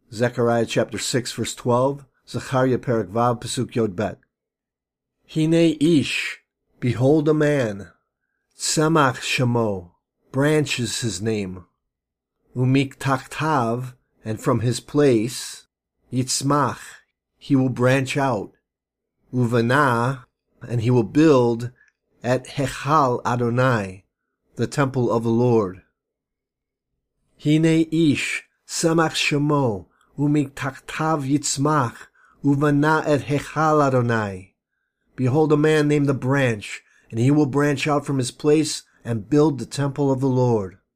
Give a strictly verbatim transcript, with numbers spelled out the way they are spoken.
Zechariah chapter six, verse twelve. Zechariah Perek Vav, Pasuk Yod Bet. Hine ish, behold a man. Tzemach shemo, branch is his name. Umiktaktav, and from his place. Yitzmach, he will branch out. Uvana, and he will build at Hechal Adonai, the temple of the Lord. Hine ish, Tzemach shemo, umiktaktav yitzmach, uvana et Hechal Adonai. Behold a man named the branch, and he will branch out from his place and build the temple of the Lord.